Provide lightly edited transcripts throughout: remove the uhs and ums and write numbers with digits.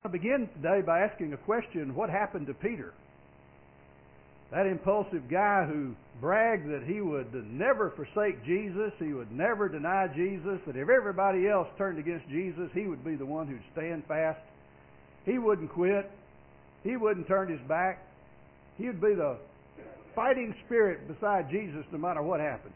I begin today by asking a question: what happened to Peter? That impulsive guy who bragged that he would never forsake Jesus, he would never deny Jesus, that if everybody else turned against Jesus, he would be the one who'd stand fast. He wouldn't quit. He wouldn't turn his back. He would be the fighting spirit beside Jesus no matter what happened.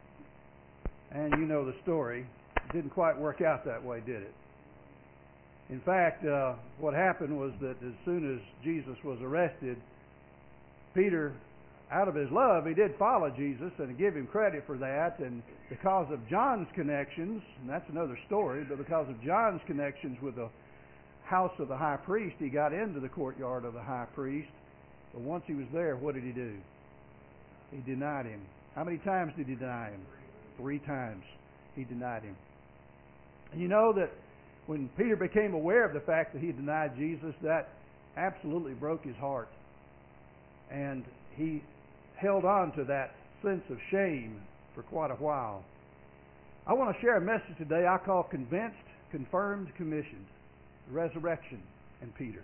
And you know the story. It didn't quite work out that way, did it? In fact, what happened was that as soon as Jesus was arrested, Peter, out of his love, he did follow Jesus and give him credit for that. And because of John's connections, and that's another story, but because of John's connections with the house of the high priest, he got into the courtyard of the high priest. But once he was there, what did he do? He denied him. How many times did he deny him? 3 times he denied him. And you know that when Peter became aware of the fact that he denied Jesus, that absolutely broke his heart. And he held on to that sense of shame for quite a while. I want to share a message today I call Convinced, Confirmed, Commissioned. Resurrection in Peter.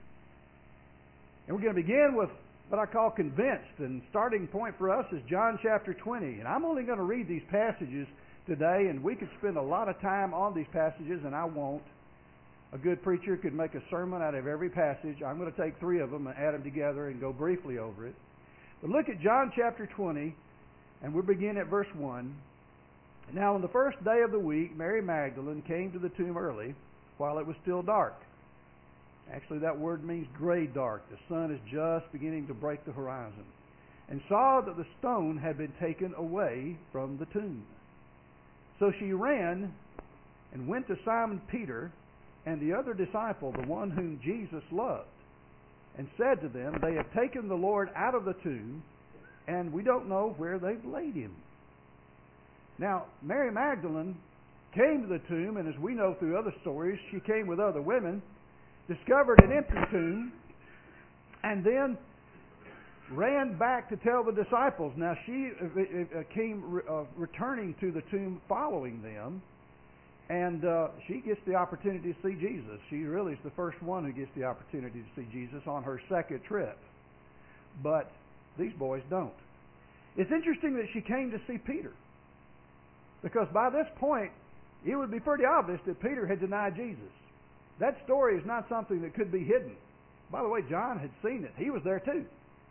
And we're going to begin with what I call convinced. And starting point for us is John chapter 20. And I'm only going to read these passages today, and we could spend a lot of time on these passages, and I won't. A good preacher could make a sermon out of every passage. I'm going to take 3 of them and add them together and go briefly over it. But look at John chapter 20, and we'll begin at verse 1. Now on the first day of the week, Mary Magdalene came to the tomb early, while it was still dark. Actually, that word means gray dark. The sun is just beginning to break the horizon. And saw that the stone had been taken away from the tomb. So she ran and went to Simon Peter and the other disciple, the one whom Jesus loved, and said to them, "They have taken the Lord out of the tomb, and we don't know where they've laid him." Now, Mary Magdalene came to the tomb, and as we know through other stories, she came with other women, discovered an empty tomb, and then ran back to tell the disciples. Now, she came returning to the tomb following them, and she gets the opportunity to see Jesus. She really is the first one who gets the opportunity to see Jesus on her second trip. But these boys don't. It's interesting that she came to see Peter, because by this point, it would be pretty obvious that Peter had denied Jesus. That story is not something that could be hidden. By the way, John had seen it. He was there too.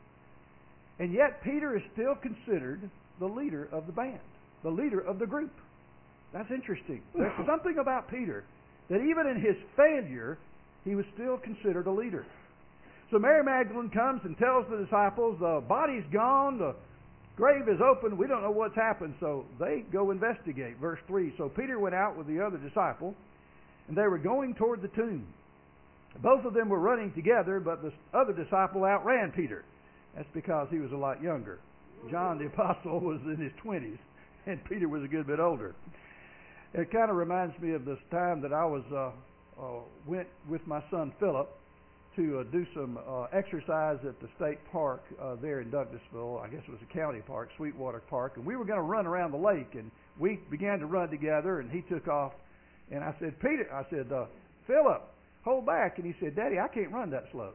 And yet Peter is still considered the leader of the band, the leader of the group. That's interesting. There's something about Peter that even in his failure, he was still considered a leader. So Mary Magdalene comes and tells the disciples, the body's gone, the grave is open, we don't know what's happened. So they go investigate. Verse 3, so Peter went out with the other disciple, and they were going toward the tomb. Both of them were running together, but the other disciple outran Peter. That's because he was a lot younger. John the Apostle was in his 20s, and Peter was a good bit older. It kind of reminds me of this time that I went with my son Philip to do some exercise at the state park there in Douglasville. I guess it was a county park, Sweetwater Park. And we were going to run around the lake, and we began to run together, and he took off. And I said, Philip, hold back. And he said, Daddy, I can't run that slow.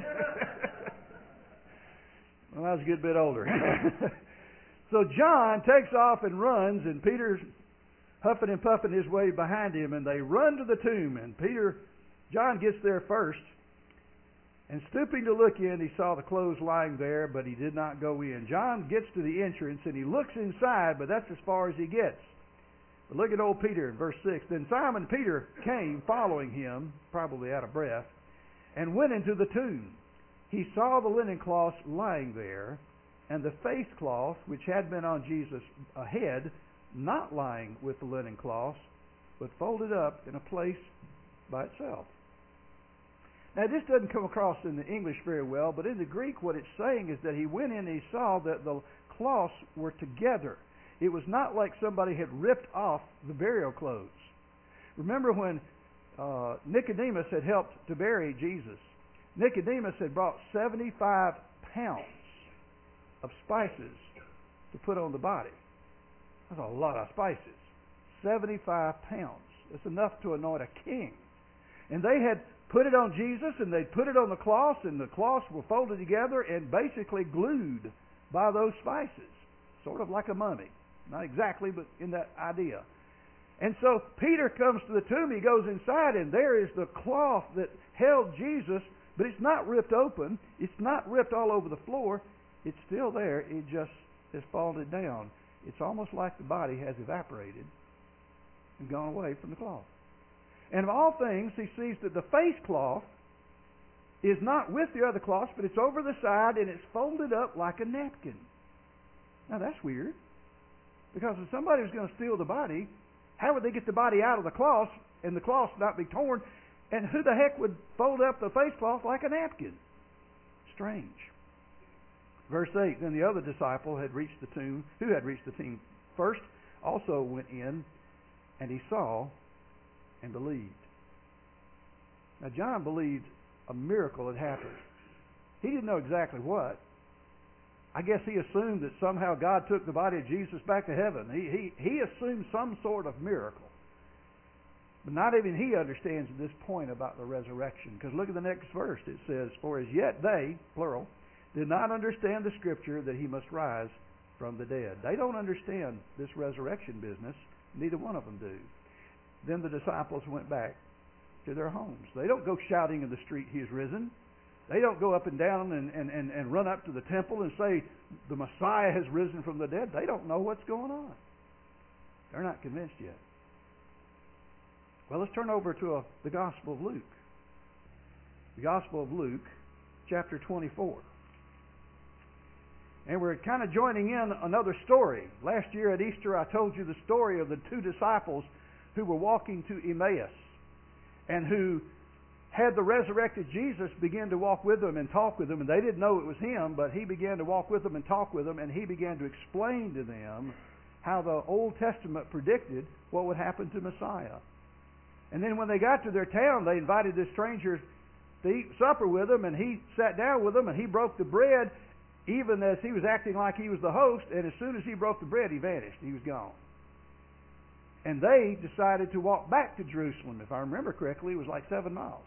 Well, I was a good bit older. So John takes off and runs, and Peter's huffing and puffing his way behind him, and they run to the tomb. And John gets there first, and stooping to look in, he saw the clothes lying there, but he did not go in. John gets to the entrance, and he looks inside, but that's as far as he gets. But look at old Peter in verse 6. Then Simon Peter came following him, probably out of breath, and went into the tomb. He saw the linen cloths lying there, and the face cloth, which had been on Jesus' head, not lying with the linen cloths, but folded up in a place by itself. Now, this doesn't come across in the English very well, but in the Greek, what it's saying is that he went in and he saw that the cloths were together. It was not like somebody had ripped off the burial clothes. Remember when Nicodemus had helped to bury Jesus? Nicodemus had brought 75 pounds of spices to put on the body. That's a lot of spices. 75 pounds. It's enough to anoint a king. And they had put it on Jesus, and they'd put it on the cloths, and the cloths were folded together and basically glued by those spices, sort of like a mummy. Not exactly, but in that idea. And so Peter comes to the tomb, he goes inside, and there is the cloth that held Jesus, but it's not ripped open, it's not ripped all over the floor, it's still there, it just has folded down. It's almost like the body has evaporated and gone away from the cloth. And of all things, he sees that the face cloth is not with the other cloths, but it's over the side and it's folded up like a napkin. Now that's weird, because if somebody was going to steal the body, how would they get the body out of the cloth and the cloth not be torn? And who the heck would fold up the face cloth like a napkin? Strange. Verse 8, then the other disciple who had reached the tomb first, also went in, and he saw and believed. Now John believed a miracle had happened. He didn't know exactly what. I guess he assumed that somehow God took the body of Jesus back to heaven. He assumed some sort of miracle. But not even he understands at this point about the resurrection. Because look at the next verse. It says, for as yet they, plural, did not understand the Scripture that he must rise from the dead. They don't understand this resurrection business. Neither one of them do. Then the disciples went back to their homes. They don't go shouting in the street, he is risen. They don't go up and down and run up to the temple and say, the Messiah has risen from the dead. They don't know what's going on. They're not convinced yet. Well, let's turn over to the Gospel of Luke. The Gospel of Luke, chapter 24. And we're kind of joining in another story. Last year at Easter, I told you the story of the two disciples who were walking to Emmaus and who had the resurrected Jesus begin to walk with them and talk with them. And they didn't know it was him, but he began to walk with them and talk with them, and he began to explain to them how the Old Testament predicted what would happen to Messiah. And then when they got to their town, they invited this stranger to eat supper with them, and he sat down with them, and he broke the bread, even as he was acting like he was the host, and as soon as he broke the bread, he vanished. He was gone. And they decided to walk back to Jerusalem. If I remember correctly, it was like 7 miles.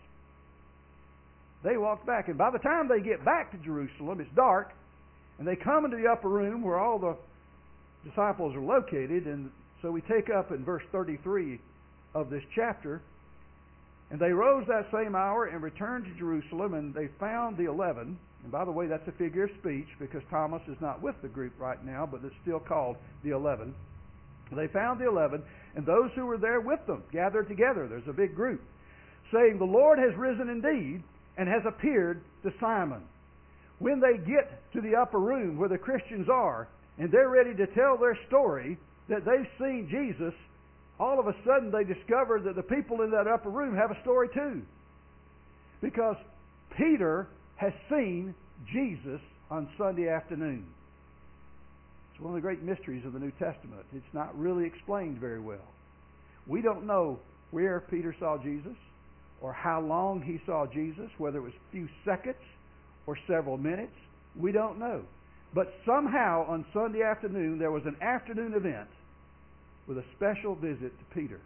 They walked back, and by the time they get back to Jerusalem, it's dark, and they come into the upper room where all the disciples are located, and so we take up in verse 33 of this chapter, and they rose that same hour and returned to Jerusalem, and they found the 11. And by the way, that's a figure of speech because Thomas is not with the group right now, but it's still called the 11. They found the 11, and those who were there with them gathered together. There's a big group, saying, the Lord has risen indeed and has appeared to Simon. When they get to the upper room where the Christians are, and they're ready to tell their story that they've seen Jesus, all of a sudden they discover that the people in that upper room have a story too. Because Peter has seen Jesus on Sunday afternoon. It's one of the great mysteries of the New Testament. It's not really explained very well. We don't know where Peter saw Jesus or how long he saw Jesus, whether it was a few seconds or several minutes. We don't know. But somehow on Sunday afternoon there was an afternoon event with a special visit to Peter.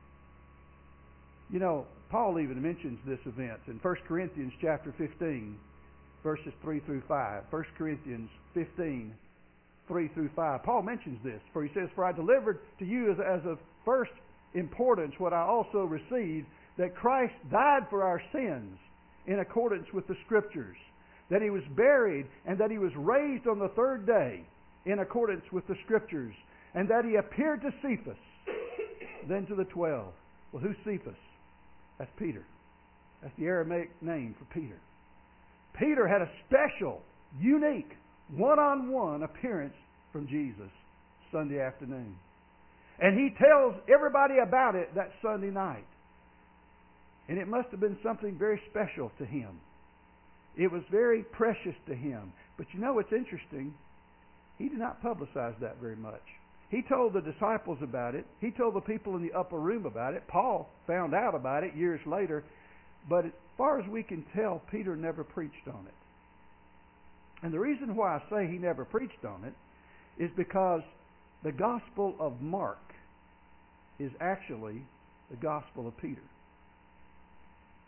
You know, Paul even mentions this event in 1 Corinthians chapter 15, verses 3 through 5. 1 Corinthians 15, 3 through 5. Paul mentions this, for he says, for I delivered to you as of first importance what I also received, that Christ died for our sins in accordance with the Scriptures, that he was buried, and that he was raised on the third day in accordance with the Scriptures, and that he appeared to Cephas, then to the 12. Well, who's Cephas? That's Peter. That's the Aramaic name for Peter. Peter had a special, unique, one-on-one appearance from Jesus Sunday afternoon. And he tells everybody about it that Sunday night. And it must have been something very special to him. It was very precious to him. But you know what's interesting? He did not publicize that very much. He told the disciples about it. He told the people in the upper room about it. Paul found out about it years later. But as far as we can tell, Peter never preached on it. And the reason why I say he never preached on it is because the Gospel of Mark is actually the Gospel of Peter.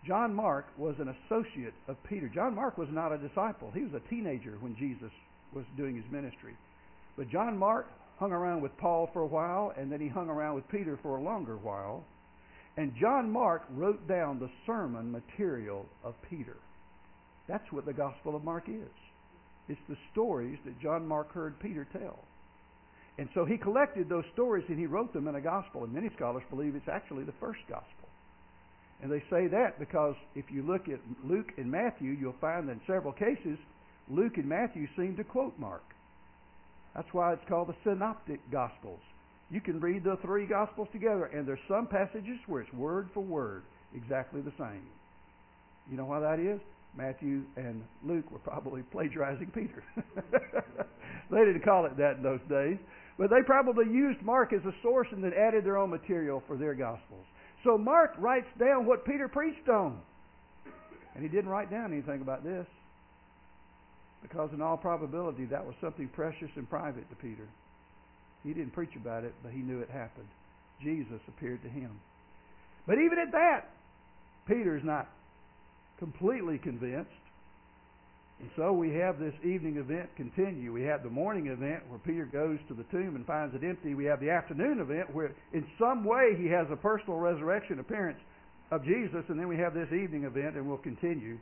John Mark was an associate of Peter. John Mark was not a disciple. He was a teenager when Jesus was doing his ministry. But John Mark hung around with Paul for a while, and then he hung around with Peter for a longer while. And John Mark wrote down the sermon material of Peter. That's what the Gospel of Mark is. It's the stories that John Mark heard Peter tell. And so he collected those stories and he wrote them in a gospel. And many scholars believe it's actually the first gospel. And they say that because if you look at Luke and Matthew, you'll find that in several cases, Luke and Matthew seem to quote Mark. That's why it's called the Synoptic Gospels. You can read the three Gospels together, and there's some passages where it's word for word exactly the same. You know why that is? Matthew and Luke were probably plagiarizing Peter. They didn't call it that in those days. But they probably used Mark as a source and then added their own material for their Gospels. So Mark writes down what Peter preached on. And he didn't write down anything about this, because in all probability that was something precious and private to Peter. He didn't preach about it, but he knew it happened. Jesus appeared to him. But even at that, Peter's not completely convinced. And so we have this evening event continue. We have the morning event where Peter goes to the tomb and finds it empty. We have the afternoon event where in some way he has a personal resurrection appearance of Jesus. And then we have this evening event, and we'll continue.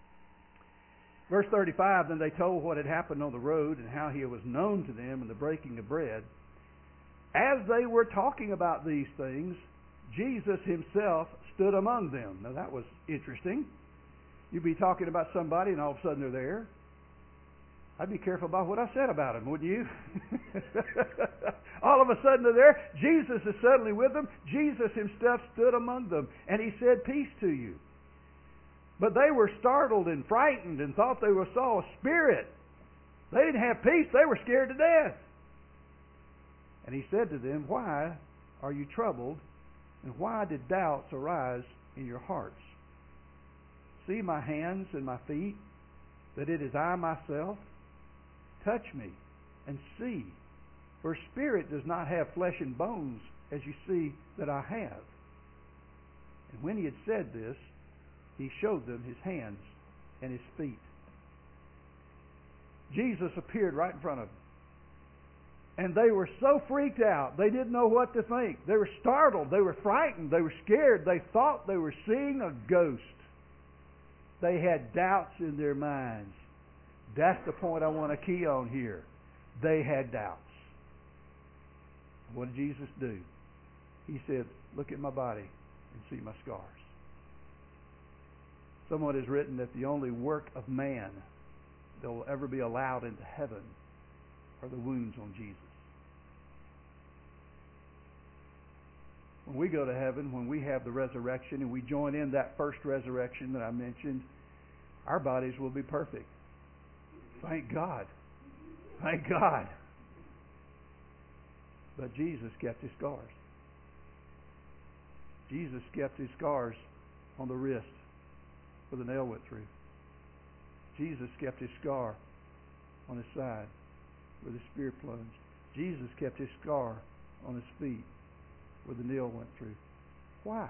Verse 35, then they told what had happened on the road and how he was known to them in the breaking of bread. As they were talking about these things, Jesus himself stood among them. Now that was interesting. You'd be talking about somebody and all of a sudden they're there. I'd be careful about what I said about them, wouldn't you? All of a sudden they're there. Jesus is suddenly with them. Jesus himself stood among them, and he said, "Peace to you." But they were startled and frightened and thought they saw a spirit. They didn't have peace. They were scared to death. And he said to them, "Why are you troubled? And why did doubts arise in your hearts? See my hands and my feet, that it is I myself? Touch me and see. For spirit does not have flesh and bones, as you see that I have." And when he had said this, he showed them his hands and his feet. Jesus appeared right in front of them. And they were so freaked out, they didn't know what to think. They were startled. They were frightened. They were scared. They thought they were seeing a ghost. They had doubts in their minds. That's the point I want to key on here. They had doubts. What did Jesus do? He said, "Look at my body and see my scars." Someone has written that the only work of man that will ever be allowed into heaven are the wounds on Jesus. When we go to heaven, when we have the resurrection and we join in that first resurrection that I mentioned, our bodies will be perfect. Thank God. Thank God. But Jesus kept his scars. Jesus kept his scars on the wrist where the nail went through. Jesus kept his scar on his side where the spear plunged. Jesus kept his scar on his feet where the nail went through. Why?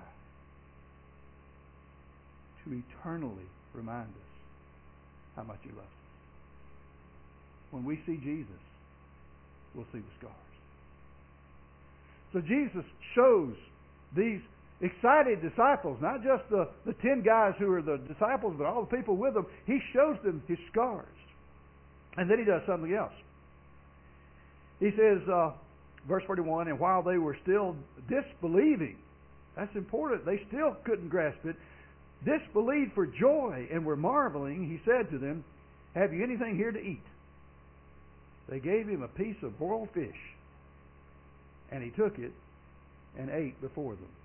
To eternally remind us how much he loves us. When we see Jesus, we'll see the scars. So Jesus shows these excited disciples, not just the 10 guys who are the disciples, but all the people with them. He shows them his scars. And then he does something else. He says, verse 41, and while they were still disbelieving, that's important, they still couldn't grasp it, disbelieved for joy and were marveling, he said to them, have you anything here to eat? They gave him a piece of boiled fish, and he took it and ate before them.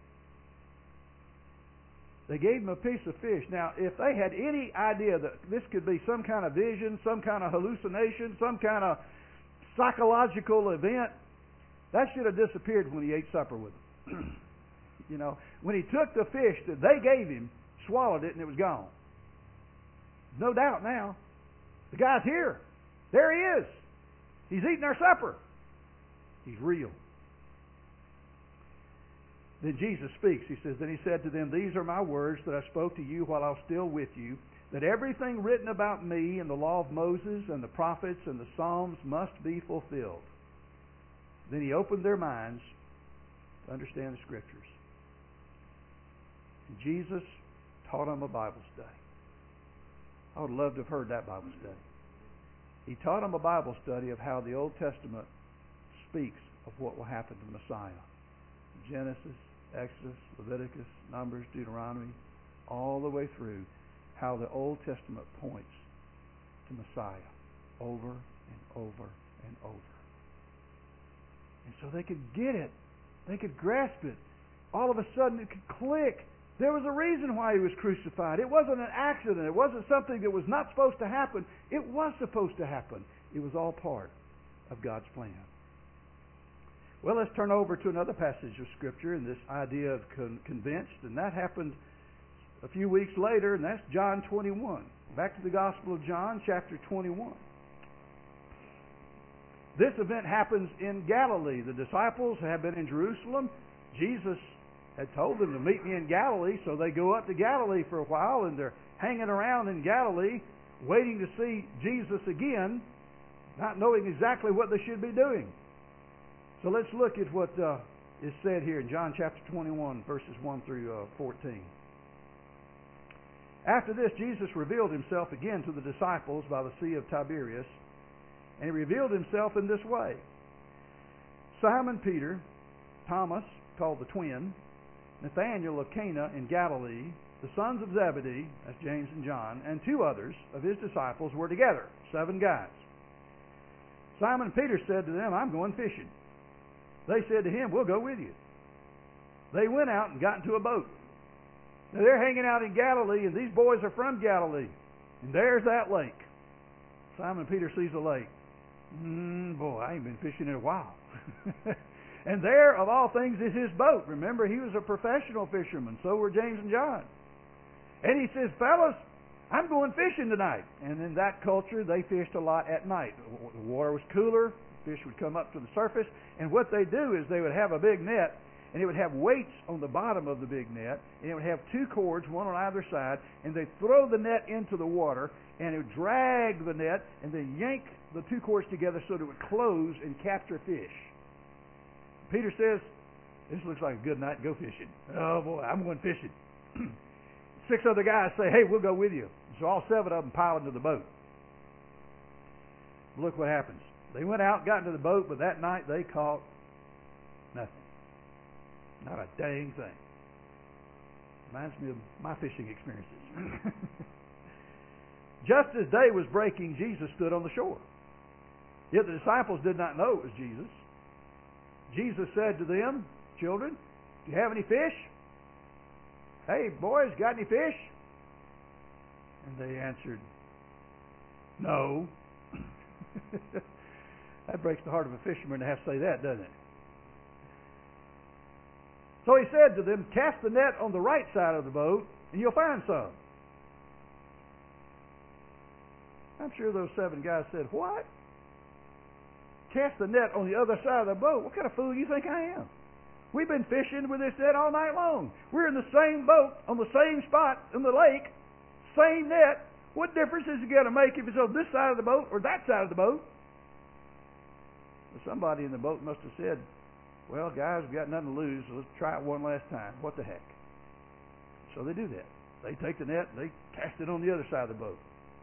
They gave him a piece of fish. Now, if they had any idea that this could be some kind of vision, some kind of hallucination, some kind of psychological event, that should have disappeared when he ate supper with them. You know, when he took the fish that they gave him, swallowed it, and it was gone. No doubt now. The guy's here. There he is. He's eating our supper. He's real. Then Jesus speaks. He says, Then he said to them, These are my words that I spoke to you while I was still with you, that everything written about me in the law of Moses and the prophets and the Psalms must be fulfilled. Then he opened their minds to understand the Scriptures. And Jesus taught them a Bible study. I would love to have heard that Bible study. He taught them a Bible study of how the Old Testament speaks of what will happen to the Messiah. Genesis, Exodus, Leviticus, Numbers, Deuteronomy, all the way through how the Old Testament points to Messiah over and over and over. And so they could get it. They could grasp it. All of a sudden it could click. There was a reason why he was crucified. It wasn't an accident. It wasn't something that was not supposed to happen. It was supposed to happen. It was all part of God's plan. Well, let's turn over to another passage of Scripture and this idea of convinced. And that happened a few weeks later, and that's John 21. Back to the Gospel of John, chapter 21. This event happens in Galilee. The disciples have been in Jerusalem. Jesus had told them to meet me in Galilee, so they go up to Galilee for a while, and they're hanging around in Galilee, waiting to see Jesus again, not knowing exactly what they should be doing. So let's look at what is said here in John chapter 21, verses 1 through 14. After this, Jesus revealed himself again to the disciples by the Sea of Tiberias, and he revealed himself in this way. Simon Peter, Thomas, called the twin, Nathanael of Cana in Galilee, the sons of Zebedee, that's James and John, and two others of his disciples were together, 7 guys. Simon Peter said to them, I'm going fishing. They said to him, We'll go with you. They went out and got into a boat. Now they're hanging out in Galilee, and these boys are from Galilee. And there's that lake. Simon Peter sees the lake. Boy, I ain't been fishing in a while. And there, of all things, is his boat. Remember, he was a professional fisherman. So were James and John. And he says, Fellas, I'm going fishing tonight. And in that culture, they fished a lot at night. The water was cooler. Fish would come up to the surface. And what they do is they would have a big net, and it would have weights on the bottom of the big net, and it would have 2 cords, one on either side, and they'd throw the net into the water, and it would drag the net, and then yank the 2 cords together so that it would close and capture fish. Peter says, This looks like a good night to go fishing. Oh boy, I'm going fishing. 6 other guys say, Hey, we'll go with you. So all 7 of them pile into the boat. Look what happens. They went out, got into the boat, but that night they caught nothing. Not a dang thing. Reminds me of my fishing experiences. Just as day was breaking, Jesus stood on the shore. Yet the disciples did not know it was Jesus. Jesus said to them, Children, do you have any fish? Hey, boys, got any fish? And they answered, No. That breaks the heart of a fisherman to have to say that, doesn't it? So he said to them, Cast the net on the right side of the boat, and you'll find some. I'm sure those 7 guys said, What? Cast the net on the other side of the boat? What kind of fool do you think I am? We've been fishing with this net all night long. We're in the same boat, on the same spot in the lake, same net. What difference is it going to make if it's on this side of the boat or that side of the boat? Well, somebody in the boat must have said, Well, guys, we've got nothing to lose, so let's try it one last time. What the heck? So they do that. They take the net, they cast it on the other side of the boat.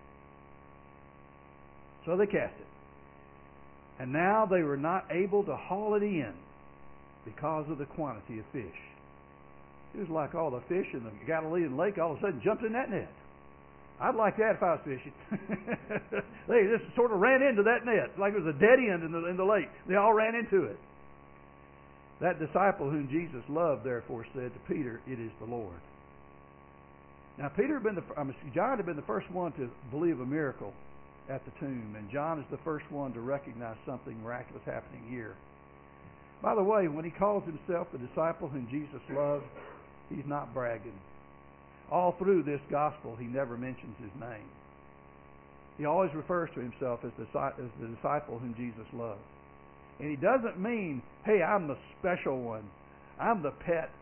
So they cast it. And now they were not able to haul it in because of the quantity of fish. It was like all the fish in the Galilean lake all of a sudden jumped in that net. I'd like that if I was fishing. They just sort of ran into that net like it was a dead end in the lake. They all ran into it. That disciple whom Jesus loved, therefore, said to Peter, It is the Lord. Now, John had been the first one to believe a miracle at the tomb, and John is the first one to recognize something miraculous happening here. By the way, when he calls himself the disciple whom Jesus loved, he's not bragging. All through this gospel, he never mentions his name. He always refers to himself as the disciple whom Jesus loved. And he doesn't mean, hey, I'm the special one. I'm the pet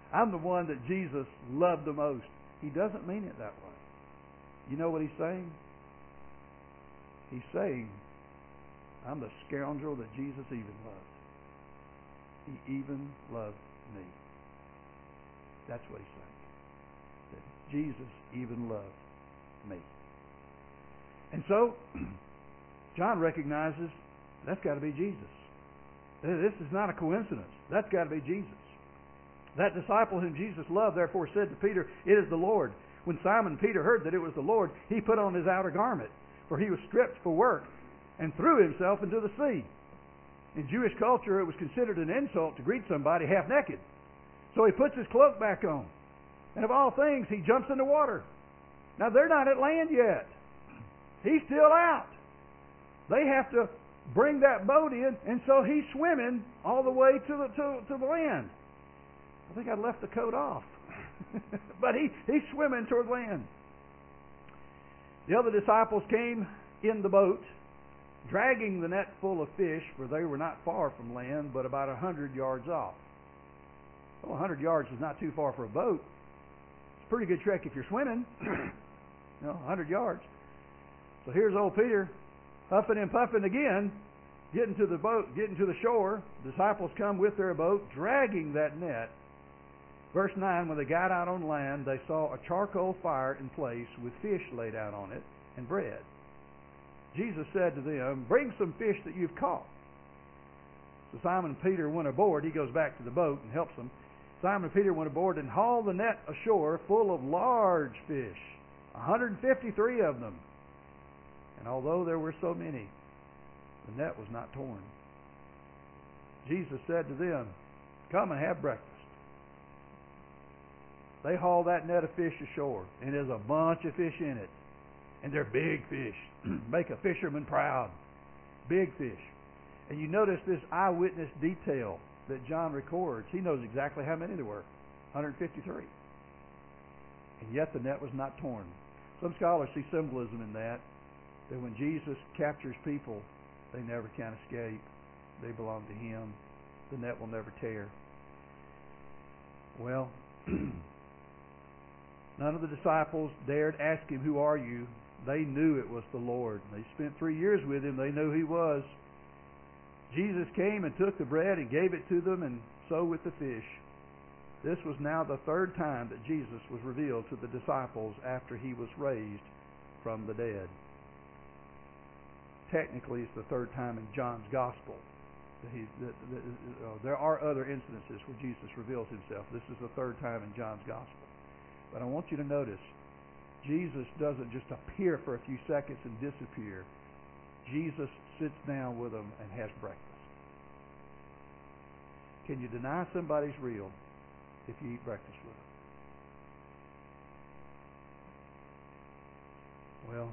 I'm the one that Jesus loved the most. He doesn't mean it that way. You know what he's saying? He's saying, I'm the scoundrel that Jesus even loved. He even loved me. That's what he's saying. That Jesus even loved me. And so, John recognizes that's got to be Jesus. This is not a coincidence. That's got to be Jesus. That disciple whom Jesus loved therefore said to Peter, "It is the Lord." When Simon Peter heard that it was the Lord, he put on his outer garment, for he was stripped for work, and threw himself into the sea. In Jewish culture, it was considered an insult to greet somebody half naked. So he puts his cloak back on. And of all things, he jumps in the water. Now, they're not at land yet. He's still out. They have to bring that boat in, and so he's swimming all the way to the land. I think I left the coat off. But he's swimming toward land. The other disciples came in the boat, dragging the net full of fish, for they were not far from land, but about 100 yards off. Well, 100 yards is not too far for a boat. It's a pretty good trek if you're swimming. 100 yards. So here's old Peter, huffing and puffing again, getting to the boat, getting to the shore. The disciples come with their boat, dragging that net. Verse 9, when they got out on land, they saw a charcoal fire in place with fish laid out on it and bread. Jesus said to them, "Bring some fish that you've caught." So Simon Peter went aboard. He goes back to the boat and helps them. Simon Peter went aboard and hauled the net ashore full of large fish, 153 of them. And although there were so many, the net was not torn. Jesus said to them, "Come and have breakfast." They haul that net of fish ashore, and there's a bunch of fish in it. And they're big fish. Make a fisherman proud. Big fish. And you notice this eyewitness detail that John records. He knows exactly how many there were. 153. And yet the net was not torn. Some scholars see symbolism in that when Jesus captures people, they never can escape. They belong to Him. The net will never tear. Well, none of the disciples dared ask Him, "Who are you?" They knew it was the Lord. They spent 3 years with Him. They knew He was. Jesus came and took the bread and gave it to them, and so with the fish. This was now the third time that Jesus was revealed to the disciples after He was raised from the dead. Technically, it's the third time in John's Gospel. There are other instances where Jesus reveals Himself. This is the third time in John's Gospel. But I want you to notice, Jesus doesn't just appear for a few seconds and disappear. Jesus sits down with them and has breakfast. Can you deny somebody's real if you eat breakfast with them? Well,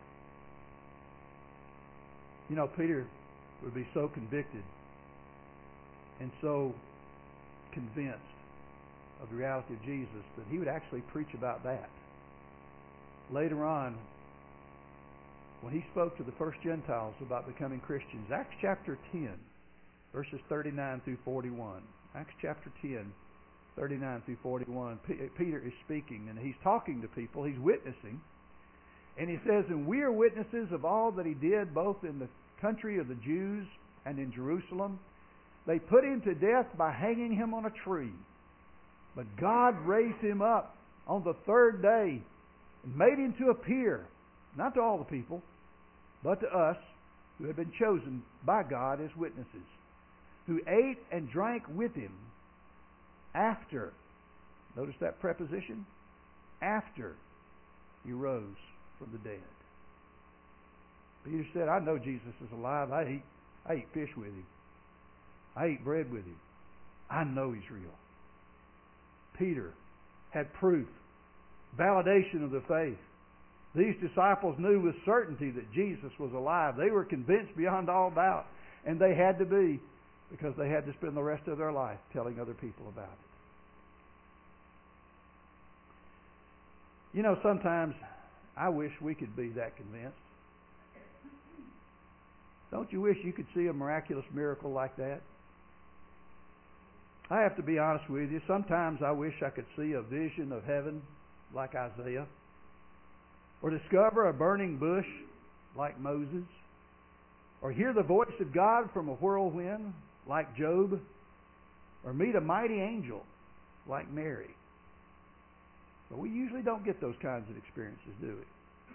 Peter would be so convicted and so convinced of the reality of Jesus that he would actually preach about that. Later on, when he spoke to the first Gentiles about becoming Christians, Acts chapter 10, verses 39 through 41. Acts chapter 10, 39 through 41. Peter is speaking, and he's talking to people. He's witnessing. And he says, "And we are witnesses of all that he did, both in the country of the Jews and in Jerusalem. They put him to death by hanging him on a tree. But God raised him up on the third day and made him to appear, not to all the people, but to us who had been chosen by God as witnesses, who ate and drank with him after," notice that preposition, after he rose from the dead. Peter said, "I know Jesus is alive. I eat fish with him. I eat bread with him. I know he's real." Peter had proof, validation of the faith. These disciples knew with certainty that Jesus was alive. They were convinced beyond all doubt. And they had to be, because they had to spend the rest of their life telling other people about it. Sometimes I wish we could be that convinced. Don't you wish you could see a miraculous miracle like that? I have to be honest with you. Sometimes I wish I could see a vision of heaven like Isaiah, or discover a burning bush like Moses, or hear the voice of God from a whirlwind like Job, or meet a mighty angel like Mary. But we usually don't get those kinds of experiences, do we?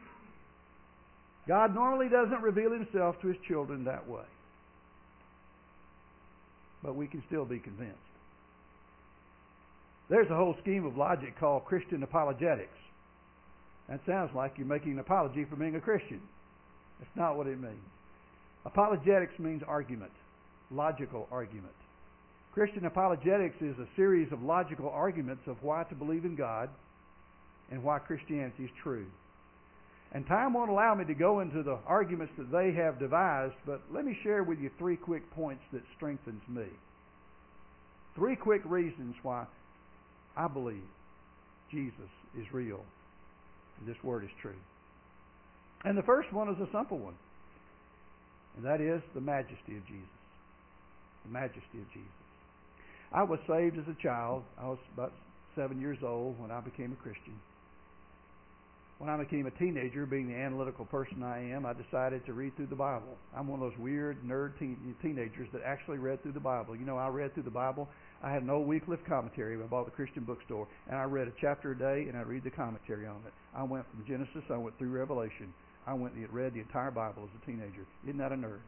God normally doesn't reveal Himself to His children that way. But we can still be convinced. There's a whole scheme of logic called Christian apologetics. That sounds like you're making an apology for being a Christian. That's not what it means. Apologetics means argument, logical argument. Christian apologetics is a series of logical arguments of why to believe in God and why Christianity is true. And time won't allow me to go into the arguments that they have devised, but let me share with you 3 quick points that strengthens me. 3 quick reasons why I believe Jesus is real and this Word is true. And the first one is a simple one, and that is the majesty of Jesus. The majesty of Jesus. I was saved as a child. I was about 7 years old when I became a Christian. When I became a teenager, being the analytical person I am, I decided to read through the Bible. I'm one of those weird nerd teenagers that actually read through the Bible. You know, I read through the Bible. I had an old Wycliffe commentary I bought at the Christian bookstore, and I read a chapter a day, and I read the commentary on it. I went from Genesis, I went through Revelation. I went and read the entire Bible as a teenager. Isn't that a nerd?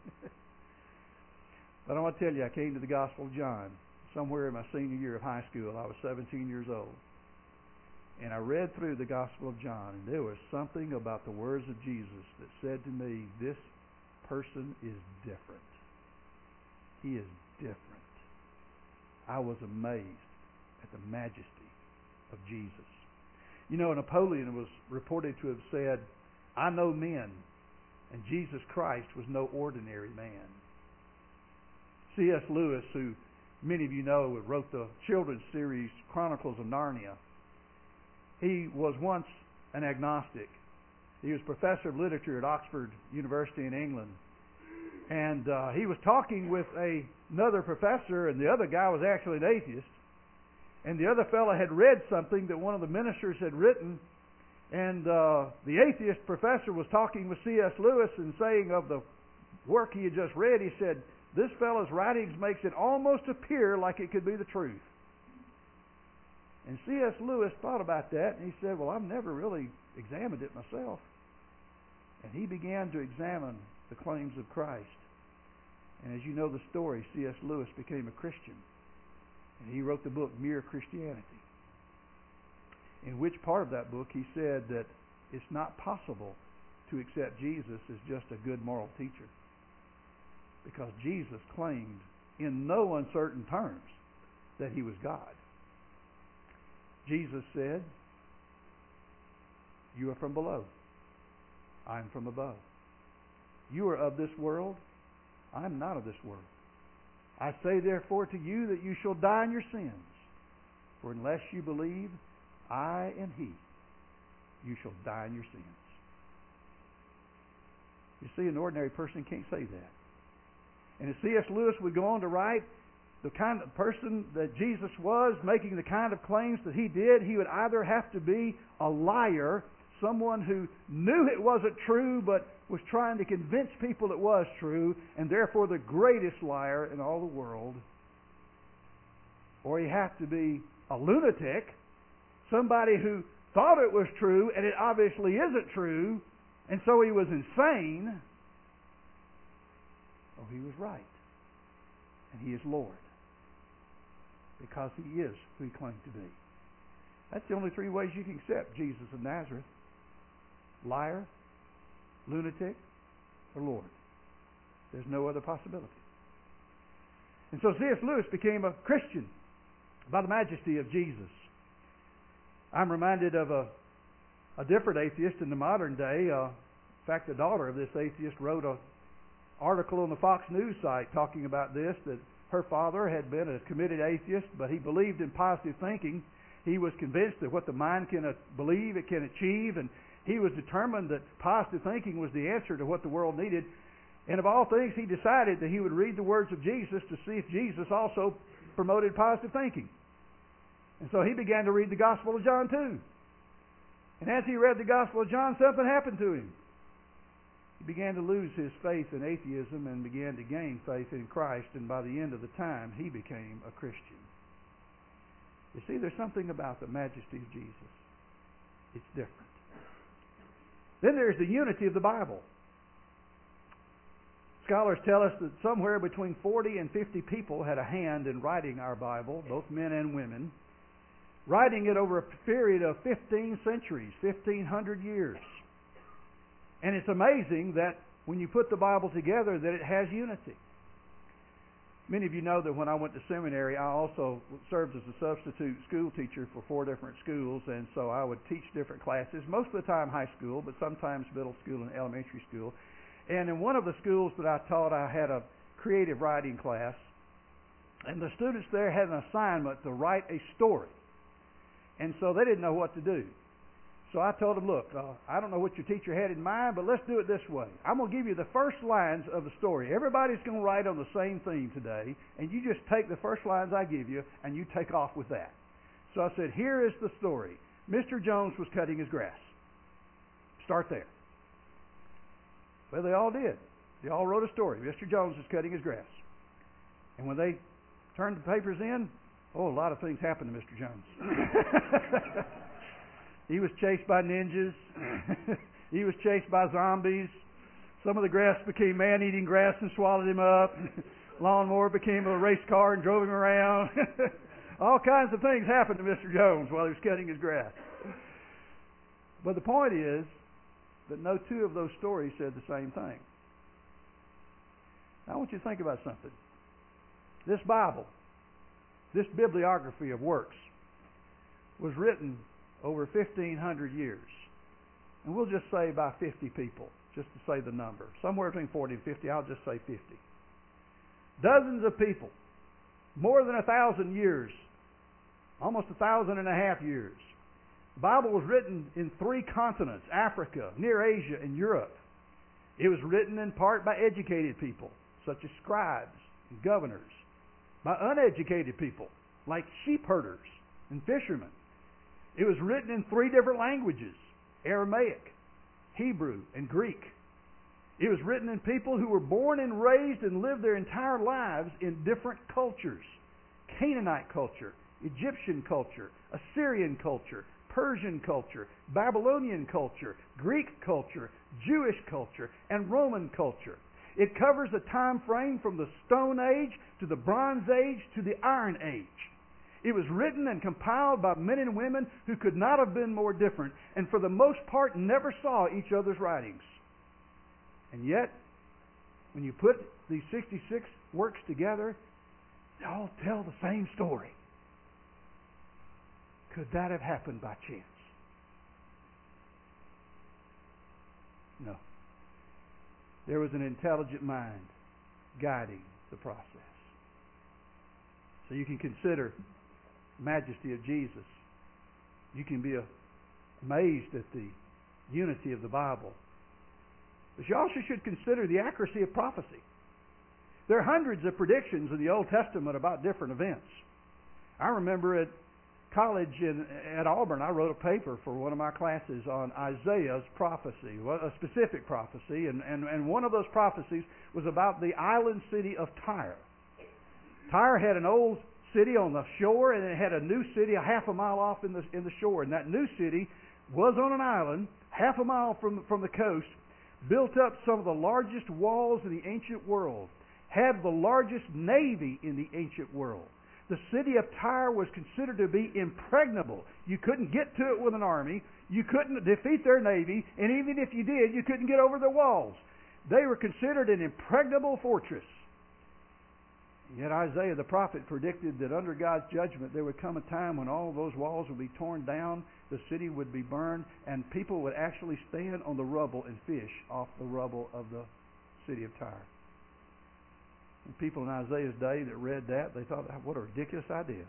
But I want to tell you, I came to the Gospel of John somewhere in my senior year of high school. I was 17 years old. And I read through the Gospel of John, and there was something about the words of Jesus that said to me, this person is different. He is different. I was amazed at the majesty of Jesus. You know, Napoleon was reported to have said, I know men, and Jesus Christ was no ordinary man. C.S. Lewis, who many of you know wrote the children's series Chronicles of Narnia, he was once an agnostic. He was professor of literature at Oxford University in England. And he was talking with another professor, and the other guy was actually an atheist. And the other fellow had read something that one of the ministers had written. And the atheist professor was talking with C.S. Lewis and saying of the work he had just read, he said, this fellow's writings makes it almost appear like it could be the truth. And C.S. Lewis thought about that, and he said, well, I've never really examined it myself. And he began to examine the claims of Christ. And as you know the story, C.S. Lewis became a Christian. And he wrote the book Mere Christianity, in which part of that book he said that it's not possible to accept Jesus as just a good moral teacher, because Jesus claimed in no uncertain terms that He was God. Jesus said, you are from below, I am from above. You are of this world, I am not of this world. I say therefore to you that you shall die in your sins, for unless you believe I am He, you shall die in your sins. You see, an ordinary person can't say that. And as C.S. Lewis would go on to write, the kind of person that Jesus was, making the kind of claims that He did, He would either have to be a liar, someone who knew it wasn't true but was trying to convince people it was true, and therefore the greatest liar in all the world, or He have to be a lunatic, somebody who thought it was true and it obviously isn't true, and so he was insane, or He was right, and He is Lord, because He is who He claimed to be. That's the only 3 ways you can accept Jesus of Nazareth: liar, lunatic, or Lord. There's no other possibility. And so C.S. Lewis became a Christian by the majesty of Jesus. I'm reminded of a different atheist in the modern day. In fact, the daughter of this atheist wrote an article on the Fox News site talking about this, that her father had been a committed atheist, but he believed in positive thinking. He was convinced that what the mind can believe, it can achieve, and he was determined that positive thinking was the answer to what the world needed. And of all things, he decided that he would read the words of Jesus to see if Jesus also promoted positive thinking. And so he began to read the Gospel of John too. And as he read the Gospel of John, something happened to him. He began to lose his faith in atheism and began to gain faith in Christ, and by the end of the time, he became a Christian. You see, there's something about the majesty of Jesus. It's different. Then there's the unity of the Bible. Scholars tell us that somewhere between 40 and 50 people had a hand in writing our Bible, both men and women, writing it over a period of 15 centuries, 1,500 years. And it's amazing that when you put the Bible together that it has unity. Many of you know that when I went to seminary, I also served as a substitute school teacher for 4 different schools, and so I would teach different classes, most of the time high school, but sometimes middle school and elementary school. And in one of the schools that I taught, I had a creative writing class, and the students there had an assignment to write a story. And so they didn't know what to do. So I told them, look, I don't know what your teacher had in mind, but let's do it this way. I'm going to give you the first lines of the story. Everybody's going to write on the same theme today, and you just take the first lines I give you, and you take off with that. So I said, here is the story. Mr. Jones was cutting his grass. Start there. Well, they all did. They all wrote a story. Mr. Jones is cutting his grass. And when they turned the papers in, a lot of things happened to Mr. Jones. He was chased by ninjas. He was chased by zombies. Some of the grass became man-eating grass and swallowed him up. Lawnmower became a race car and drove him around. All kinds of things happened to Mr. Jones while he was cutting his grass. But the point is that no 2 of those stories said the same thing. Now I want you to think about something. This Bible, this bibliography of works, was written over 1,500 years. And we'll just say by 50 people, just to say the number. Somewhere between 40 and 50, I'll just say 50. Dozens of people, more than 1,000 years, almost 1,500 years. The Bible was written in 3 continents, Africa, Near Asia, and Europe. It was written in part by educated people, such as scribes and governors, by uneducated people, like sheep herders and fishermen. It was written in 3 different languages, Aramaic, Hebrew, and Greek. It was written in people who were born and raised and lived their entire lives in different cultures. Canaanite culture, Egyptian culture, Assyrian culture, Persian culture, Babylonian culture, Greek culture, Jewish culture, and Roman culture. It covers a time frame from the Stone Age to the Bronze Age to the Iron Age. It was written and compiled by men and women who could not have been more different, and for the most part never saw each other's writings. And yet, when you put these 66 works together, they all tell the same story. Could that have happened by chance? No. There was an intelligent mind guiding the process. So you can consider the majesty of Jesus. You can be amazed at the unity of the Bible. But you also should consider the accuracy of prophecy. There are hundreds of predictions in the Old Testament about different events. I remember at college at Auburn, I wrote a paper for one of my classes on Isaiah's prophecy, a specific prophecy, and one of those prophecies was about the island city of Tyre. Tyre had an old city on the shore, and it had a new city a half a mile off in the shore. And that new city was on an island, half a mile from the coast, built up some of the largest walls in the ancient world, had the largest navy in the ancient world. The city of Tyre was considered to be impregnable. You couldn't get to it with an army. You couldn't defeat their navy. And even if you did, you couldn't get over their walls. They were considered an impregnable fortress. Yet Isaiah the prophet predicted that under God's judgment there would come a time when all those walls would be torn down, the city would be burned, and people would actually stand on the rubble and fish off the rubble of the city of Tyre. And people in Isaiah's day that read that, they thought, what a ridiculous idea.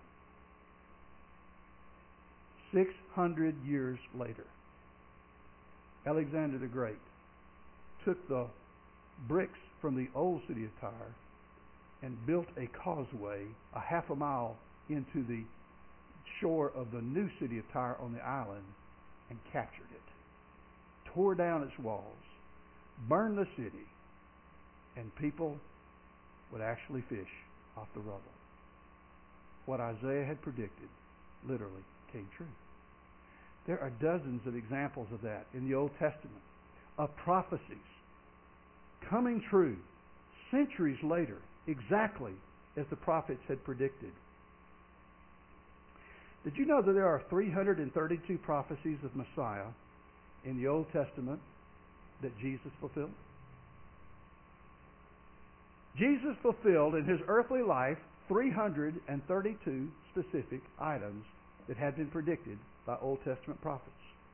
600 years later, Alexander the Great took the bricks from the old city of Tyre and built a causeway a half a mile into the shore of the new city of Tyre on the island and captured it, tore down its walls, burned the city, and people would actually fish off the rubble. What Isaiah had predicted literally came true. There are dozens of examples of that in the Old Testament, of prophecies coming true centuries later, exactly as the prophets had predicted. Did you know that there are 332 prophecies of Messiah in the Old Testament that Jesus fulfilled? Jesus fulfilled in his earthly life 332 specific items that had been predicted by Old Testament prophets.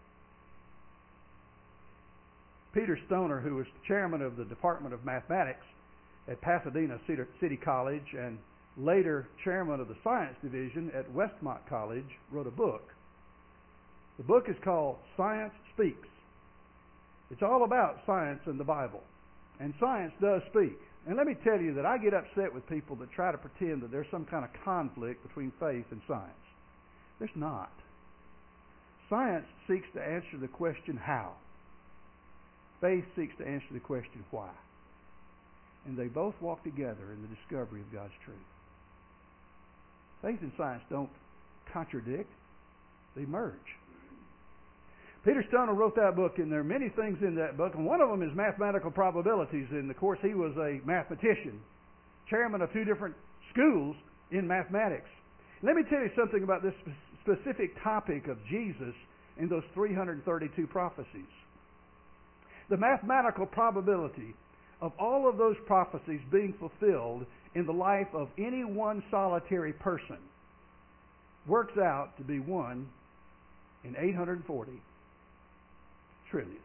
Peter Stoner, who was chairman of the Department of Mathematics at Pasadena City College and later chairman of the Science Division at Westmont College, wrote a book. The book is called Science Speaks. It's all about science and the Bible. And science does speak. And let me tell you that I get upset with people that try to pretend that there's some kind of conflict between faith and science. There's not. Science seeks to answer the question how. Faith seeks to answer the question why. And they both walk together in the discovery of God's truth. Faith and science don't contradict. They merge. Peter Stoner wrote that book, and there are many things in that book, and one of them is mathematical probabilities. And of course, he was a mathematician, chairman of two different schools in mathematics. Let me tell you something about this specific topic of Jesus in those 332 prophecies. The mathematical probability of all of those prophecies being fulfilled in the life of any one solitary person works out to be 1 in 840 trillion.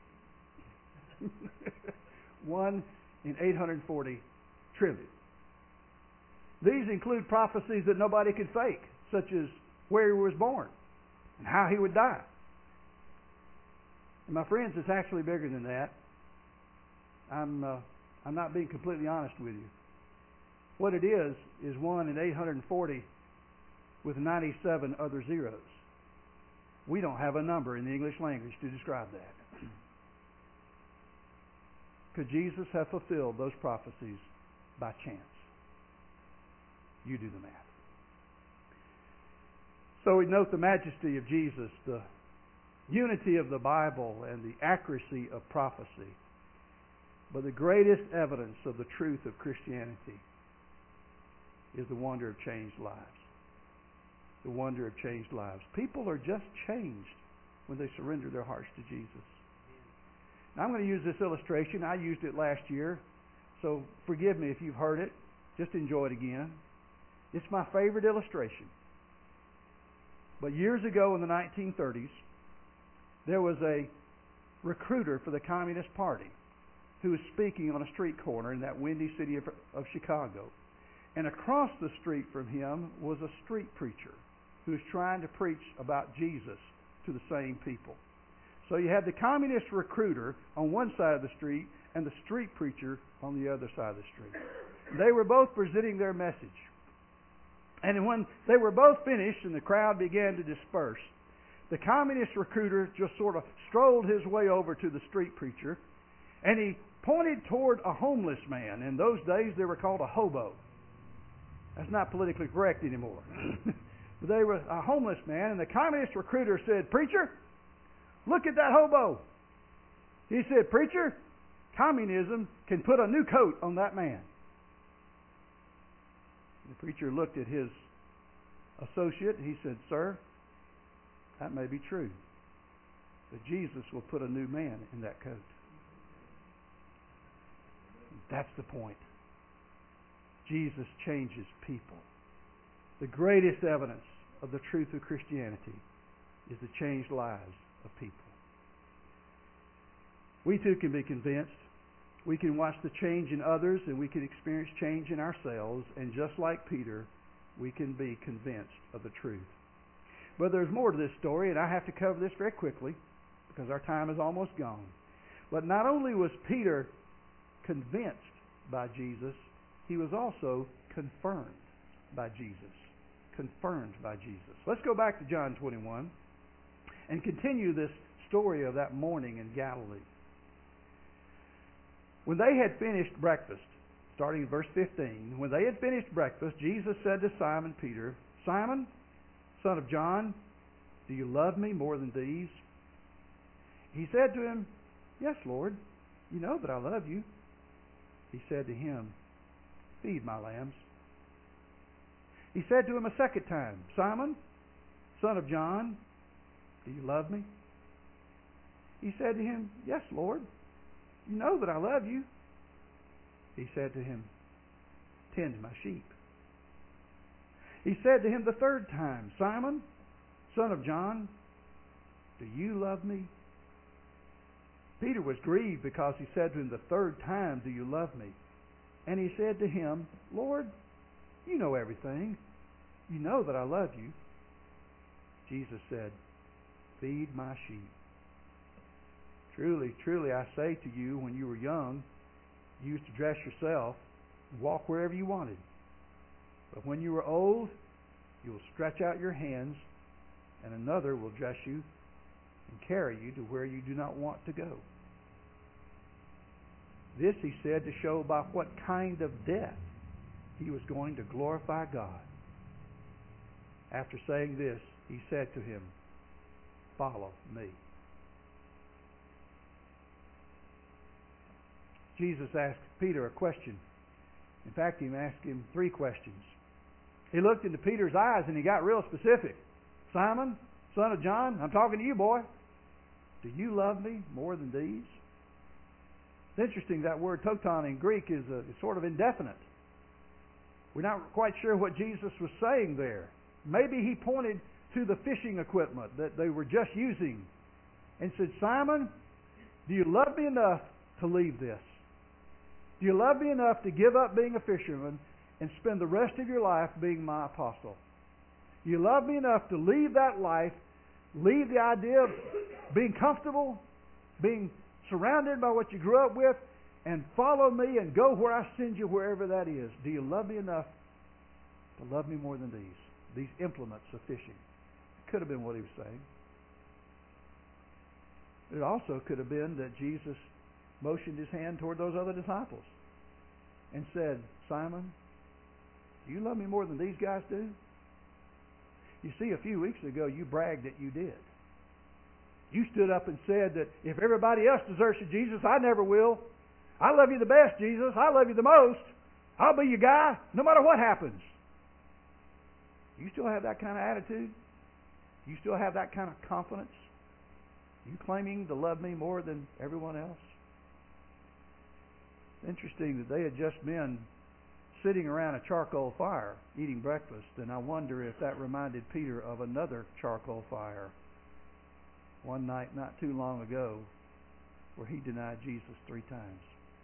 1 in 840 trillion. These include prophecies that nobody could fake, such as where he was born and how he would die. And my friends, it's actually bigger than that. I'm not being completely honest with you. What it is 1 in 840 with 97 other zeros. We don't have a number in the English language to describe that. Could Jesus have fulfilled those prophecies by chance? You do the math. So we note the majesty of Jesus, the unity of the Bible, and the accuracy of prophecy. But the greatest evidence of the truth of Christianity is the wonder of changed lives. The wonder of changed lives. People are just changed when they surrender their hearts to Jesus. Now I'm going to use this illustration. I used it last year, so forgive me if you've heard it. Just enjoy it again. It's my favorite illustration. But years ago in the 1930s, there was a recruiter for the Communist Party who was speaking on a street corner in that windy city of Chicago. And across the street from him was a street preacher who was trying to preach about Jesus to the same people. So you had the communist recruiter on one side of the street and the street preacher on the other side of the street. They were both presenting their message. And when they were both finished and the crowd began to disperse, the communist recruiter just sort of strolled his way over to the street preacher, and he pointed toward a homeless man. In those days, they were called a hobo. That's not politically correct anymore. They were a homeless man, and the communist recruiter said, "Preacher, look at that hobo." He said, "Preacher, communism can put a new coat on that man." The preacher looked at his associate, and he said, "Sir, that may be true, but Jesus will put a new man in that coat." That's the point. Jesus changes people. The greatest evidence of the truth of Christianity is the changed lives of people. We too can be convinced. We can watch the change in others, and we can experience change in ourselves, and just like Peter, we can be convinced of the truth. But there's more to this story, and I have to cover this very quickly because our time is almost gone. But not only was Peter convinced by Jesus, he was also confirmed by Jesus. Confirmed by Jesus. Let's go back to John 21 and continue this story of that morning in Galilee. When they had finished breakfast, starting in verse 15, when they had finished breakfast, Jesus said to Simon Peter, Simon, son of John, do you love me more than these? He said to him, Yes, Lord, you know that I love you. He said to him, Feed my lambs. He said to him a second time, Simon, son of John, do you love me? He said to him, Yes, Lord, you know that I love you. He said to him, Tend my sheep. He said to him the third time, Simon, son of John, do you love me? Peter was grieved because he said to him the third time, Do you love me? And he said to him, Lord, you know everything. You know that I love you. Jesus said, Feed my sheep. Truly, truly, I say to you, when you were young, you used to dress yourself and walk wherever you wanted. But when you are old, you will stretch out your hands, and another will dress you and carry you to where you do not want to go. This he said to show by what kind of death he was going to glorify God. After saying this, he said to him, Follow me. Jesus asked Peter a question. In fact, he asked him 3 questions. He looked into Peter's eyes and he got real specific. Simon, son of John, I'm talking to you, boy. Do you love me more than these? It's interesting, that word toton in Greek is sort of indefinite. We're not quite sure what Jesus was saying there. Maybe he pointed to the fishing equipment that they were just using and said, Simon, do you love me enough to leave this? Do you love me enough to give up being a fisherman and spend the rest of your life being my apostle? Do you love me enough to leave that life, leave the idea of being comfortable, being surrounded by what you grew up with, and follow me and go where I send you, wherever that is? Do you love me enough to love me more than these implements of fishing? It could have been what he was saying. It also could have been that Jesus motioned his hand toward those other disciples and said, Simon, do you love me more than these guys do? You see, a few weeks ago you bragged that you did. You stood up and said that if everybody else deserts you, Jesus, I never will. I love you the best, Jesus. I love you the most. I'll be your guy no matter what happens. You still have that kind of attitude? You still have that kind of confidence? You claiming to love me more than everyone else? Interesting that they had just been sitting around a charcoal fire eating breakfast, and I wonder if that reminded Peter of another charcoal fire one night not too long ago where he denied Jesus 3 times.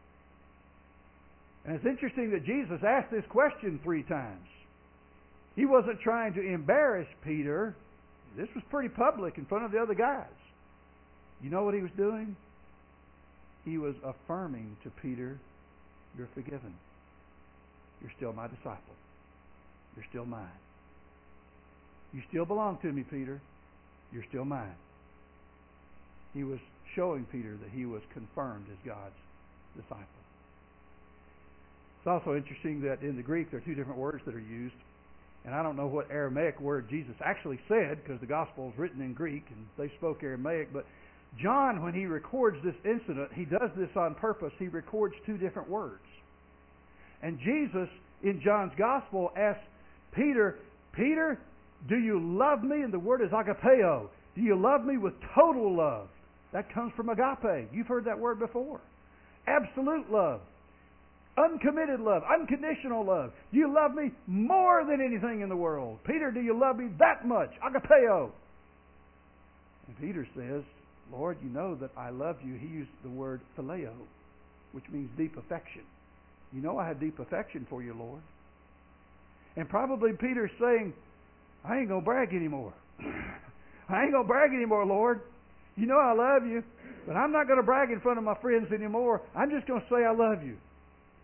And it's interesting that Jesus asked this question 3 times. He wasn't trying to embarrass Peter. This was pretty public in front of the other guys. You know what he was doing? He was affirming to Peter, you're forgiven. You're still my disciple. You're still mine. You still belong to me, Peter. You're still mine. He was showing Peter that he was confirmed as God's disciple. It's also interesting that in the Greek there are 2 different words that are used. And I don't know what Aramaic word Jesus actually said, because the gospel is written in Greek and they spoke Aramaic. But John, when he records this incident, he does this on purpose. He records 2 different words. And Jesus, in John's gospel, asks Peter, Peter, do you love me? And the word is agapeo. Do you love me with total love? That comes from agape. You've heard that word before. Absolute love. Uncommitted love. Unconditional love. Do you love me more than anything in the world? Peter, do you love me that much? Agapeo. And Peter says, Lord, you know that I love you. He used the word phileo, which means deep affection. You know I have deep affection for you, Lord. And probably Peter's saying, I ain't going to brag anymore. I ain't going to brag anymore, Lord. You know I love you, but I'm not going to brag in front of my friends anymore. I'm just going to say I love you.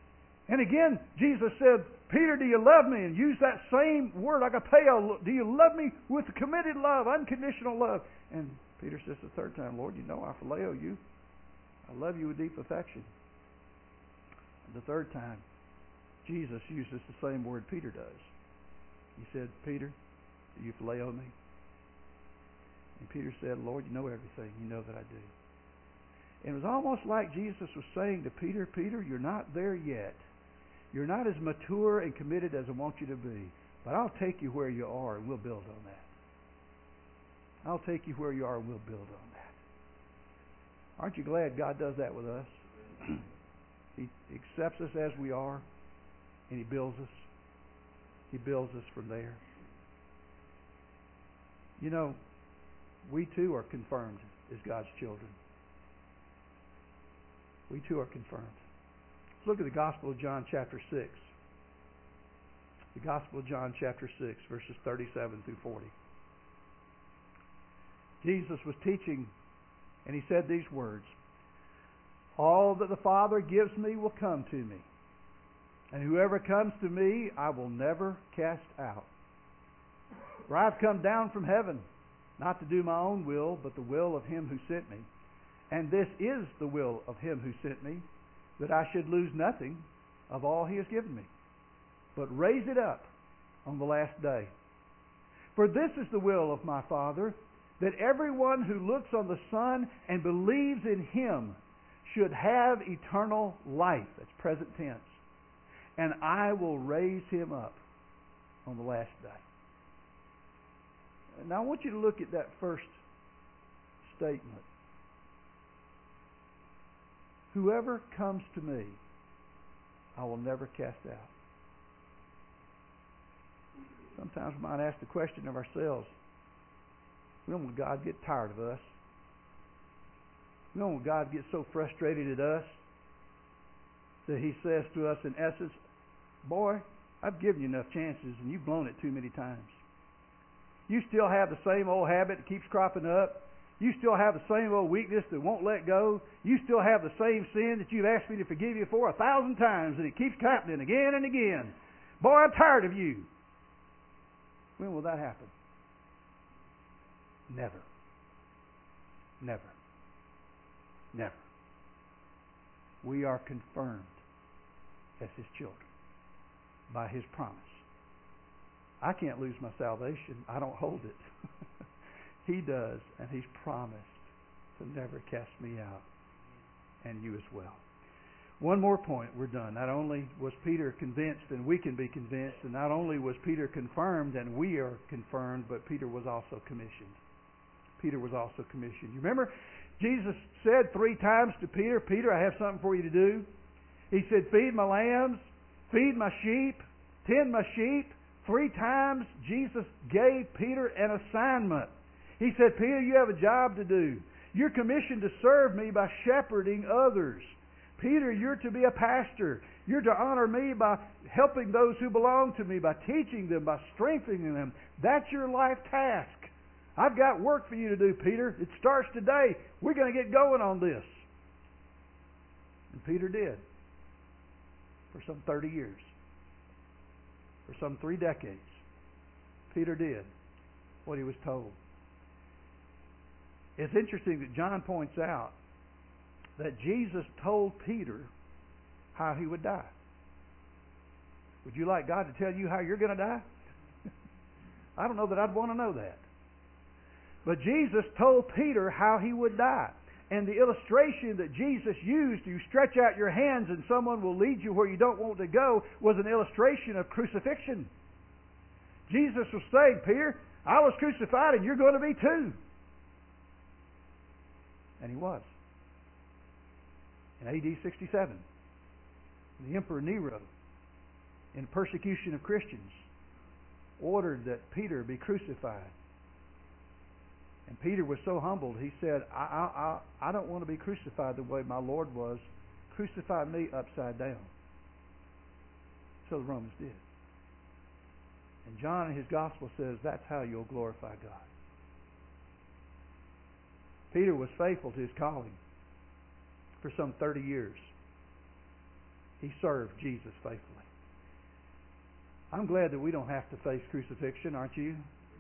And again, Jesus said, Peter, do you love me? And use that same word, agapeo. Do you love me with committed love, unconditional love? And Peter says the third time, Lord, you know I phileo you. I love you with deep affection. And the third time, Jesus uses the same word Peter does. He said, Peter, do you phileo me? And Peter said, Lord, you know everything. You know that I do. And it was almost like Jesus was saying to Peter, Peter, you're not there yet. You're not as mature and committed as I want you to be. But I'll take you where you are and we'll build on that. I'll take you where you are and we'll build on that. Aren't you glad God does that with us? He accepts us as we are and He builds us. He builds us from there. You know, we too are confirmed as God's children. We too are confirmed. Let's look at the Gospel of John chapter 6. The Gospel of John chapter 6, verses 37 through 40. Jesus was teaching, and He said these words, all that the Father gives me will come to me, and whoever comes to me I will never cast out. For I have come down from heaven, not to do my own will, but the will of Him who sent me. And this is the will of Him who sent me, that I should lose nothing of all He has given me, but raise it up on the last day. For this is the will of my Father, that everyone who looks on the Son and believes in Him should have eternal life. That's present tense. And I will raise him up on the last day. Now I want you to look at that first statement. Whoever comes to me, I will never cast out. Sometimes we might ask the question of ourselves, when will God get tired of us? When will God get so frustrated at us that He says to us in essence, boy, I've given you enough chances and you've blown it too many times. You still have the same old habit that keeps cropping up. You still have the same old weakness that won't let go. You still have the same sin that you've asked me to forgive you for 1,000 times, and it keeps happening again and again. Boy, I'm tired of you. When will that happen? Never. Never. Never. We are confirmed as His children by His promise. I can't lose my salvation. I don't hold it. He does, and He's promised to never cast me out, and you as well. One more point, we're done. Not only was Peter convinced, and we can be convinced, and not only was Peter confirmed, and we are confirmed, but Peter was also commissioned. Peter was also commissioned. You remember, Jesus said 3 times to Peter, Peter, I have something for you to do. He said, feed my lambs, feed my sheep, tend my sheep. 3 times Jesus gave Peter an assignment. He said, Peter, you have a job to do. You're commissioned to serve me by shepherding others. Peter, you're to be a pastor. You're to honor me by helping those who belong to me, by teaching them, by strengthening them. That's your life task. I've got work for you to do, Peter. It starts today. We're going to get going on this. And Peter did. For some 30 years. For some 3 decades. Peter did what he was told. It's interesting that John points out that Jesus told Peter how he would die. Would you like God to tell you how you're going to die? I don't know that I'd want to know that. But Jesus told Peter how he would die. And the illustration that Jesus used, you stretch out your hands and someone will lead you where you don't want to go, was an illustration of crucifixion. Jesus was saying, Peter, I was crucified and you're going to be too. And he was. In AD 67, the Emperor Nero, in persecution of Christians, ordered that Peter be crucified. And Peter was so humbled, he said, I don't want to be crucified the way my Lord was. Crucify me upside down. So the Romans did. And John in his gospel says that's how you'll glorify God. Peter was faithful to his calling for some 30 years. He served Jesus faithfully. I'm glad that we don't have to face crucifixion, aren't you?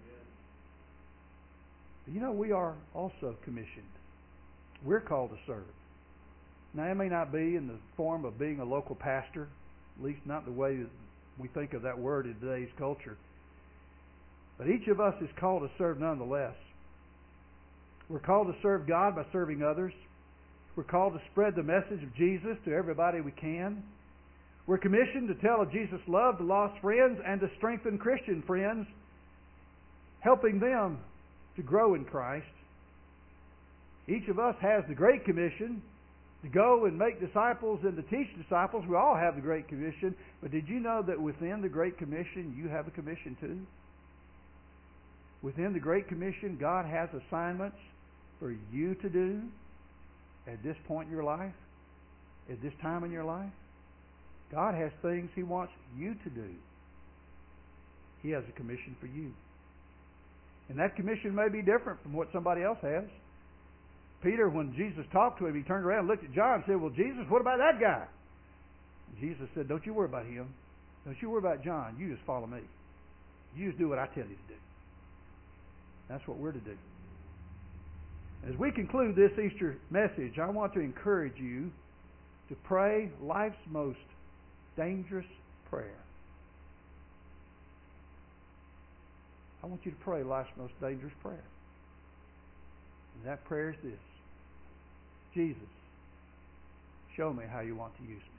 But you know, we are also commissioned. We're called to serve. Now, it may not be in the form of being a local pastor, at least not the way that we think of that word in today's culture. But each of us is called to serve nonetheless. We're called to serve God by serving others. We're called to spread the message of Jesus to everybody we can. We're commissioned to tell of Jesus' love to lost friends and to strengthen Christian friends, helping them to grow in Christ. Each of us has the Great Commission to go and make disciples and to teach disciples. We all have the Great Commission, but did you know that within the Great Commission you have a commission too? Within the Great Commission, God has assignments for you to do at this point in your life, at this time in your life. God has things He wants you to do. He has a commission for you. And that commission may be different from what somebody else has. Peter, when Jesus talked to him, he turned around and looked at John and said, "Well, Jesus, what about that guy?" And Jesus said, "Don't you worry about him. Don't you worry about John. You just follow me. You just do what I tell you to do." That's what we're to do. As we conclude this Easter message, I want to encourage you to pray life's most dangerous prayer. I want you to pray life's most dangerous prayer. And that prayer is this: Jesus, show me how you want to use me.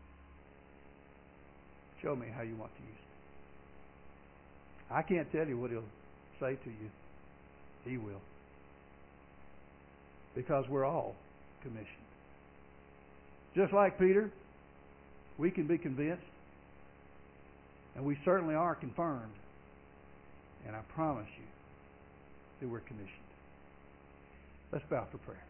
Show me how you want to use me. I can't tell you what He'll say to you. He will. Because we're all commissioned. Just like Peter, we can be convinced, and we certainly are confirmed, and I promise you that we're commissioned. Let's bow for prayer.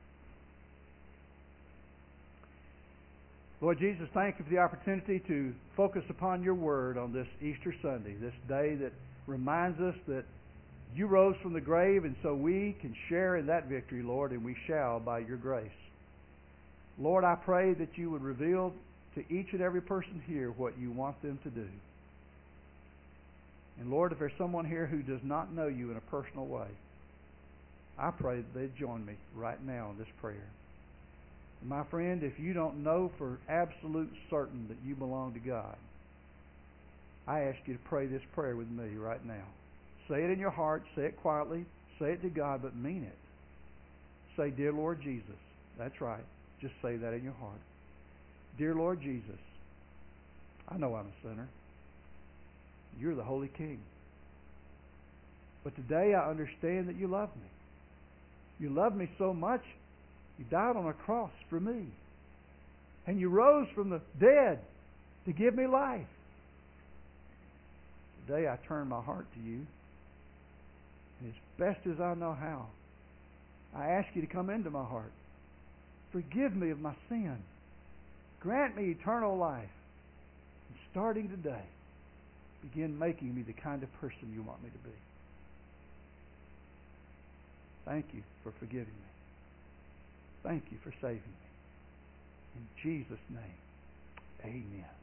Lord Jesus, thank you for the opportunity to focus upon your word on this Easter Sunday, this day that reminds us that you rose from the grave, and so we can share in that victory, Lord, and we shall by your grace. Lord, I pray that you would reveal to each and every person here what you want them to do. And Lord, if there's someone here who does not know you in a personal way, I pray that they'd join me right now in this prayer. And my friend, if you don't know for absolute certain that you belong to God, I ask you to pray this prayer with me right now. Say it in your heart, say it quietly, say it to God, but mean it. Say, "Dear Lord Jesus." That's right. Just say that in your heart. "Dear Lord Jesus, I know I'm a sinner. You're the Holy King. But today I understand that you love me. You love me so much, you died on a cross for me. And you rose from the dead to give me life. Today I turn my heart to you. And as best as I know how, I ask you to come into my heart. Forgive me of my sin. Grant me eternal life. And starting today, begin making me the kind of person you want me to be. Thank you for forgiving me. Thank you for saving me. In Jesus' name, amen.